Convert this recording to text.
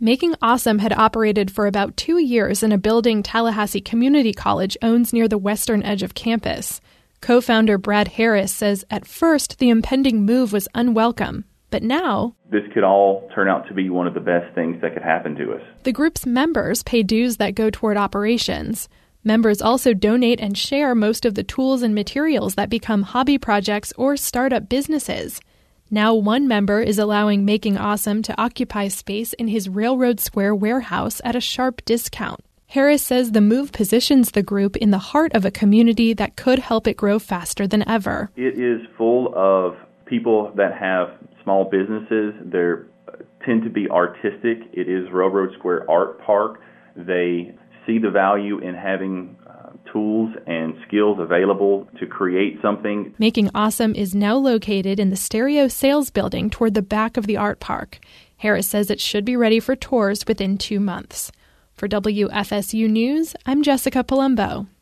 Making Awesome had operated for about 2 years in a building Tallahassee Community College owns near the western edge of campus. Co-founder Brad Harris says at first the impending move was unwelcome, but now this could all turn out to be one of the best things that could happen to us. The group's members pay dues that go toward operations. Members also donate and share most of the tools and materials that become hobby projects or startup businesses. Now one member is allowing Making Awesome to occupy space in his Railroad Square warehouse at a sharp discount. Harris says the move positions the group in the heart of a community that could help it grow faster than ever. It is full of people that have small businesses. They tend to be artistic. It is Railroad Square Art Park. They see the value in having tools and skills available to create something. Making Awesome is now located in the Stereo Sales Building toward the back of the art park. Harris says it should be ready for tours within 2 months. For WFSU News, I'm Jessica Palumbo.